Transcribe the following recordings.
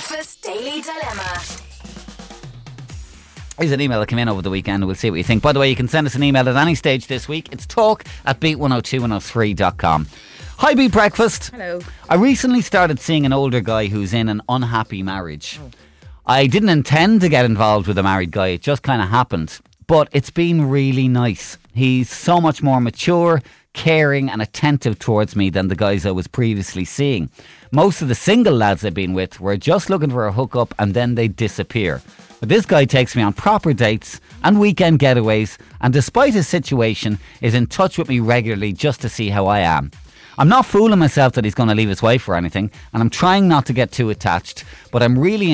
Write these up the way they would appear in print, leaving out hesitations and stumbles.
Breakfast Daily Dilemma. Here's an email that came in over the weekend. We'll see what you think. By the way, you can send us an email at any stage this week. It's talk@beat102103.com. Hi, Beat Breakfast. Hello. I recently started seeing an older guy who's in an unhappy marriage. I didn't intend to get involved with a married guy. It just kind of happened. But it's been really nice. He's so much more mature, caring and attentive towards me than the guys I was previously seeing. Most of the single lads I've been with were just looking for a hookup and then they disappear. But this guy takes me on proper dates and weekend getaways, and despite his situation is in touch with me regularly just to see how I am. I'm not fooling myself that he's going to leave his wife or anything, and I'm trying not to get too attached, but I'm really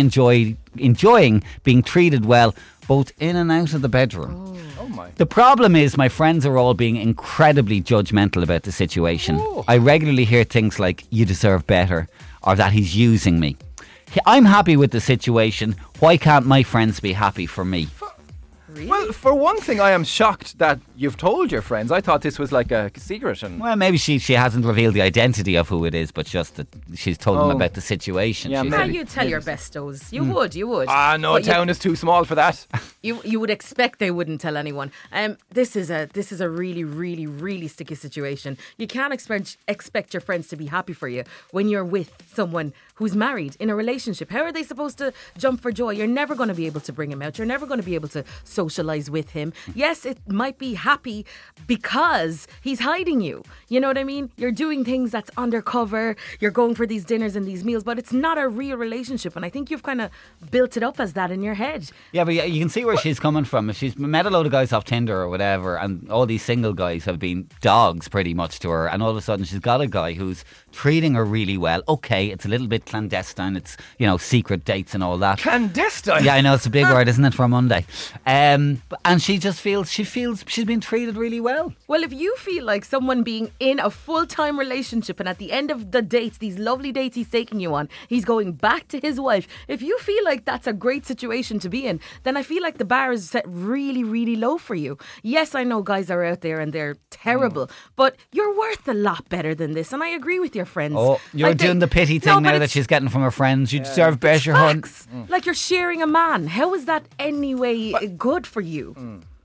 enjoying being treated well both in and out of the bedroom. Oh my. The problem is my friends are all being incredibly judgmental about the situation. I regularly hear things like, you deserve better, or that he's using me. I'm happy with the situation. Why can't my friends be happy for me? Really? Well, for one thing, I am shocked that you've told your friends. I thought this was like a secret. And Well, maybe she hasn't revealed the identity of who it is, but just that she's told them about the situation. Yeah, She's maybe. like, You tell your bestos. You would. no, But town is too small for that. You would expect they wouldn't tell anyone. This is a really, really, really sticky situation. You can't expect your friends to be happy for you when you're with someone who's married in a relationship. How are they supposed to jump for joy? You're never going to be able to bring him out. You're never going to be able to socialise with him. Yes, it might be happy because he's hiding you. You know what I mean? You're doing things that's undercover. You're going for these dinners and these meals, but it's not a real relationship. And I think you've kind of built it up as that in your head. Yeah, but you can see where she's coming from. If she's met a load of guys off Tinder or whatever, and all these single guys have been dogs pretty much to her, and all of a sudden she's got a guy who's treating her really well. Okay, it's a little bit clandestine. It's, secret dates and all that. Clandestine? Yeah, I know, it's a big word, isn't it, for a Monday? And she just feels she's been treated really well. Well, if you feel like someone being in a full-time relationship and at the end of the dates, these lovely dates he's taking you on, he's going back to his wife, if you feel like that's a great situation to be in, then I feel like the bar is set really, really low for you. Yes, I know guys are out there and they're terrible, but you're worth a lot better than this, and I agree with your friends. Oh, you're doing the pity thing now that she's getting from her friends. You deserve better, hun. Like you're sharing a man. How is that anyway good for you?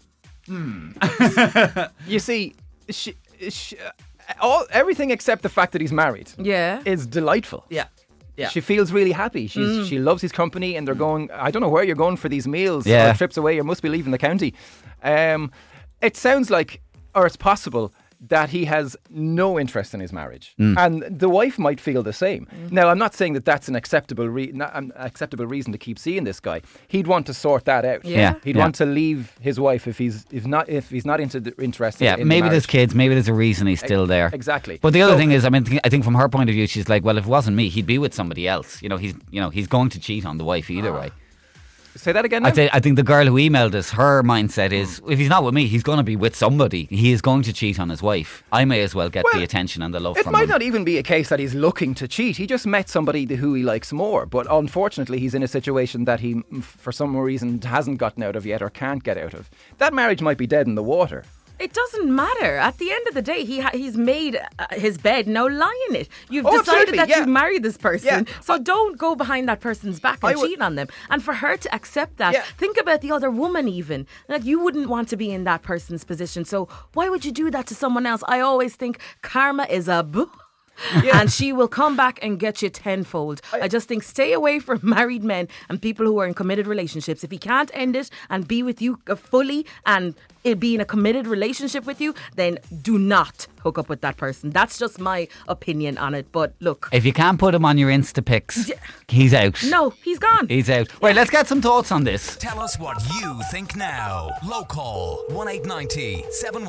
You see, everything except the fact that he's married Yeah. is delightful. Yeah. She feels really happy. She loves his company, and they're going. I don't know where you're going for these meals Yeah. or trips away. You must be leaving the county. It sounds like, or it's possible, that he has no interest in his marriage, and the wife might feel the same. Now, I'm not saying that that's an acceptable reason to keep seeing this guy. He'd want to sort that out. Yeah. He'd want to leave his wife if he's not interested. Yeah, in maybe the there's marriage. kids, maybe there's a reason he's still there. Exactly. But the other thing is, I think from her point of view, she's like, well, if it wasn't me, he'd be with somebody else. He's going to cheat on the wife either way. Say that again now? I think the girl who emailed us, her mindset is, if he's not with me, he's going to be with somebody. He is going to cheat on his wife. I may as well get the attention and the love It from might him. not even be a case that he's looking to cheat. He just met somebody who he likes more. But unfortunately, he's in a situation that he, for some reason, hasn't gotten out of yet or can't get out of. That marriage might be dead in the water. It doesn't matter. At the end of the day, he's made his bed. Now lie in it. You've Oh, decided absolutely, that yeah. you've married this person. Yeah. So don't go behind that person's back and cheat on them. And for her to accept that, Yeah. think about the other woman even. Like, you wouldn't want to be in that person's position. So why would you do that to someone else? I always think karma is a and she will come back and get you tenfold. I just think stay away from married men and people who are in committed relationships. If he can't end it and be with you fully and be in a committed relationship with you, then do not hook up with that person. That's just my opinion on it. But look, If you can't put him on your Insta pics, he's out. no, he's gone. He's out. Right, let's get some thoughts on this. Tell us what you think now. Local 1890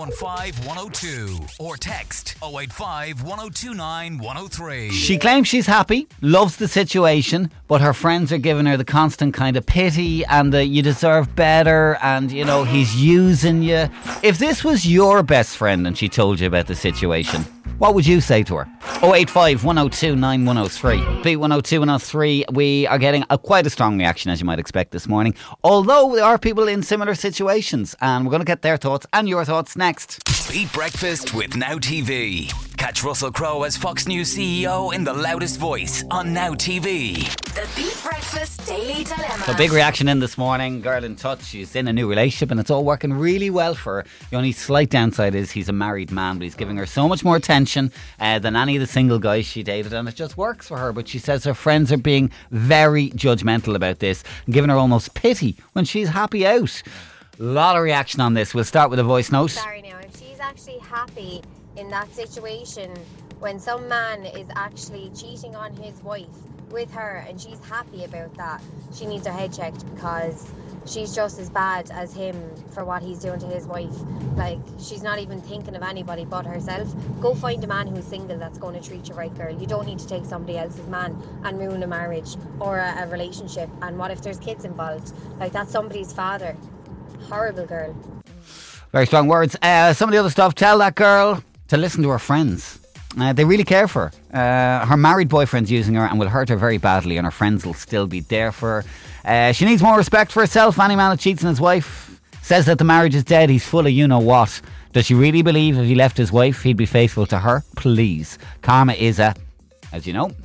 715 102 or text 085 1029 103. She claims she's happy, loves the situation, but her friends are giving her the constant kind of pity and you deserve better and, he's using you. If this was your best friend and she told you about the situation, what would you say to her? 085 102 9103. B102 103. We are getting quite a strong reaction, as you might expect, this morning. Although there are people in similar situations, and we're going to get their thoughts and your thoughts next. Beat Breakfast with Now TV. Catch Russell Crowe as Fox News CEO in The Loudest Voice on Now TV. The Beat Breakfast Breakfast Daily Dilemma. So big reaction in this morning. Girl in touch. She's in a new relationship and it's all working really well for her. The only slight downside is he's a married man, but he's giving her so much more attention than any of the single guys she dated, and it just works for her. But she says her friends are being very judgmental about this and giving her almost pity when she's happy out. A lot of reaction on this. We'll start with a voice note. Sorry now, if she's actually happy in that situation, when some man is actually cheating on his wife with her and she's happy about that, she needs her head checked, because she's just as bad as him for what he's doing to his wife. Like, she's not even thinking of anybody but herself. Go find a man who's single that's going to treat you right, girl. You don't need to take somebody else's man and ruin a marriage or a relationship. And what if there's kids involved? Like, that's somebody's father. Horrible, girl. Very strong words. Some of the other stuff. Tell that girl to listen to her friends. They really care for her. Her married boyfriend's using her and will hurt her very badly, and her friends will still be there for her. She needs more respect for herself. Any man that cheats on his wife says that the marriage is dead. He's full of you-know-what. Does she really believe if he left his wife, he'd be faithful to her? Please. Karma is as you know.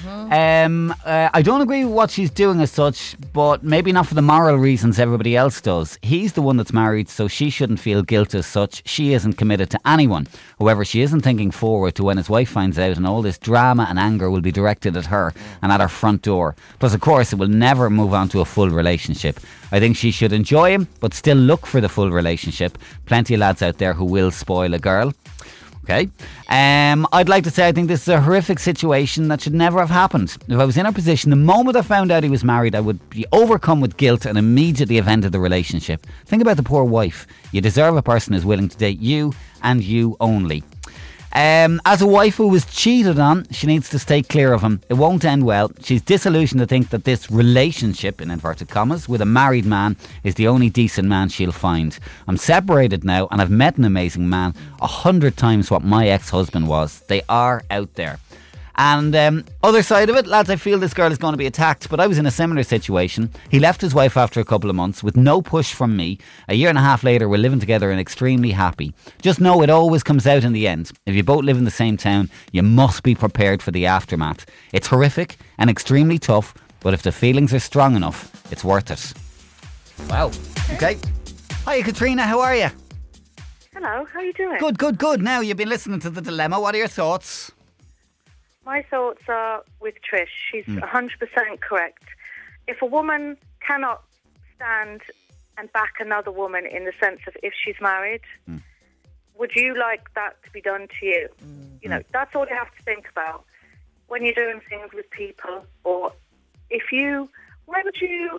I don't agree with what she's doing as such, but maybe not for the moral reasons everybody else does. He's the one that's married, so she shouldn't feel guilt as such. She isn't committed to anyone. However, she isn't thinking forward to when his wife finds out, and all this drama and anger will be directed at her and at her front door. Plus, of course, it will never move on to a full relationship. I think she should enjoy him, but still look for the full relationship. Plenty of lads out there who will spoil a girl. Okay. I'd like to say I think this is a horrific situation that should never have happened. If I was in her position, the moment I found out he was married, I would be overcome with guilt and immediately have ended the relationship. Think about the poor wife. You deserve a person who's willing to date you and you only. As a wife who was cheated on, she needs to stay clear of him. It won't end well. She's disillusioned to think that this relationship, in inverted commas, with a married man is the only decent man she'll find. I'm separated now and I've met an amazing man, 100 times what my ex-husband was. They are out there. And other side of it, lads, I feel this girl is going to be attacked, but I was in a similar situation. He left his wife after a couple of months with no push from me. A year and a half later, we're living together and extremely happy. Just know it always comes out in the end. If you both live in the same town, you must be prepared for the aftermath. It's horrific and extremely tough, but if the feelings are strong enough, it's worth it. Wow. Okay. Hiya, Katrina, how are you? Hello, how are you doing? Good. Now, you've been listening to The Dilemma. What are your thoughts? My thoughts are with Trish. She's 100% correct. If a woman cannot stand and back another woman in the sense of if she's married, would you like that to be done to you? You know, that's all you have to think about when you're doing things with people. Or if you, why would you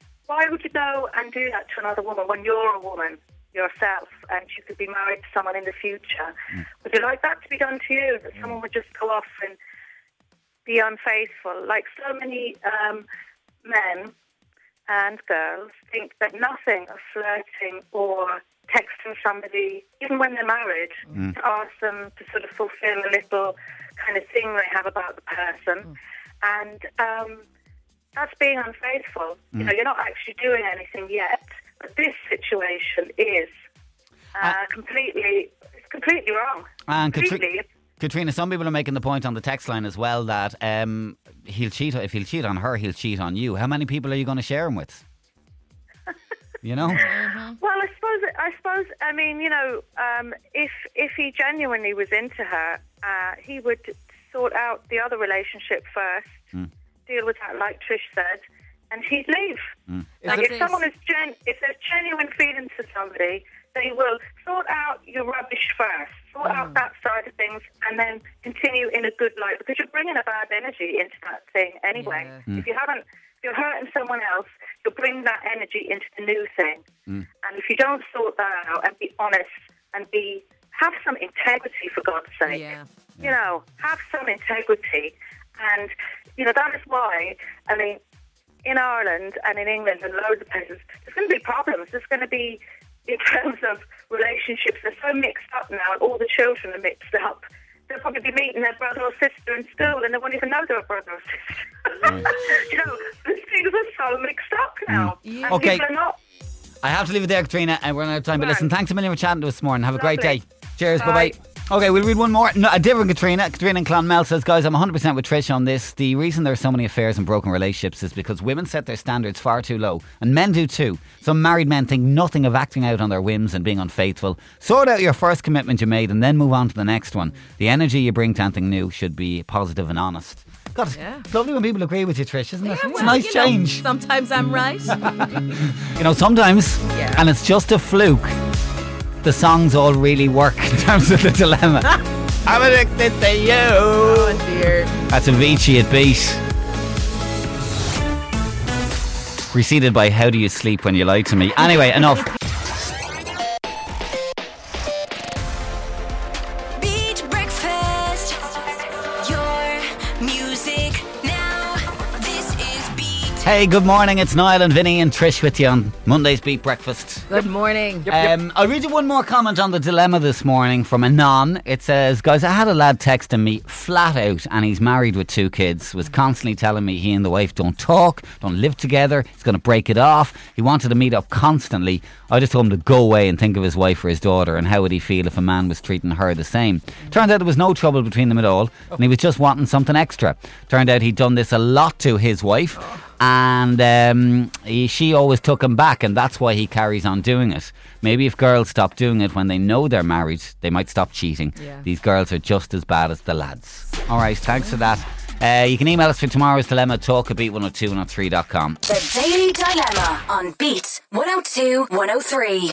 go and do that to another woman when you're a woman yourself and you could be married to someone in the future? Would you like that to be done to you, that someone would just go off and be unfaithful? Like so many men and girls think that nothing of flirting or texting somebody, even when they're married, to ask them to sort of fulfill a little kind of thing they have about the person. And that's being unfaithful. You know, you're not actually doing anything yet. But this situation is completely wrong. And Katrina, some people are making the point on the text line as well that he'll cheat. If he'll cheat on her, he'll cheat on you. How many people are you going to share him with? You know. Well, I suppose. I mean, you know, if he genuinely was into her, he would sort out the other relationship first, deal with that, like Trish said, and he'd leave. Like if someone is if there's genuine feelings for somebody, they will sort out your rubbish first, sort out that side of things, and then continue in a good light, because you're bringing a bad energy into that thing anyway. If you're hurting someone else, you'll bring that energy into the new thing. And if you don't sort that out and be honest and have some integrity, for God's sake, you know, have some integrity. And, you know, that is why, I mean, in Ireland and in England and loads of places, there's going to be problems. There's going to be, in terms of relationships, they're so mixed up now, and all the children are mixed up. They'll probably be meeting their brother or sister in school, and they won't even know they're a brother or sister. You know, things are so mixed up now. And okay. people are not. I have to leave it there, Katrina, and we're out of time. But listen, thanks a million for chatting to us this morning. Have a great day. Cheers. Bye-bye. Okay, we'll read one more. No, a different Katrina. Katrina in Clonmel says, guys, I'm 100% with Trish on this. The reason there are so many affairs and broken relationships is because women set their standards far too low. And men do too. Some married men think nothing of acting out on their whims and being unfaithful. Sort out your first commitment you made and then move on to the next one. The energy you bring to anything new should be positive and honest. God, it's lovely when people agree with you, Trish, isn't it? It's a nice change. Sometimes I'm right. Sometimes, and it's just a fluke, the songs all really work in terms of the dilemma. I'm addicted to you. Oh dear. That's Avicii at Beat. Preceded by How Do You Sleep When You Lie to Me. Anyway, enough. Beat Breakfast. Your music now. This is Beat. Hey, good morning. It's Niall and Vinny and Trish with you on Monday's Beat Breakfast. Good morning. I'll read you one more comment on the dilemma this morning from Anon. It says, guys, I had a lad texting me flat out, and he's married with 2 kids, was constantly telling me he and the wife don't talk, don't live together, he's going to break it off. He wanted to meet up constantly. I just told him to go away and think of his wife or his daughter, and how would he feel if a man was treating her the same. Turned out there was no trouble between them at all, and he was just wanting something extra. Turned out he'd done this a lot to his wife, and she always took him back, and that's why he carries on doing it. Maybe if girls stop doing it when they know they're married, they might stop cheating. These girls are just as bad as the lads. Alright, thanks for that. You can email us for tomorrow's dilemma, talk@beat102.103.com. The Daily Dilemma on Beat 102 103.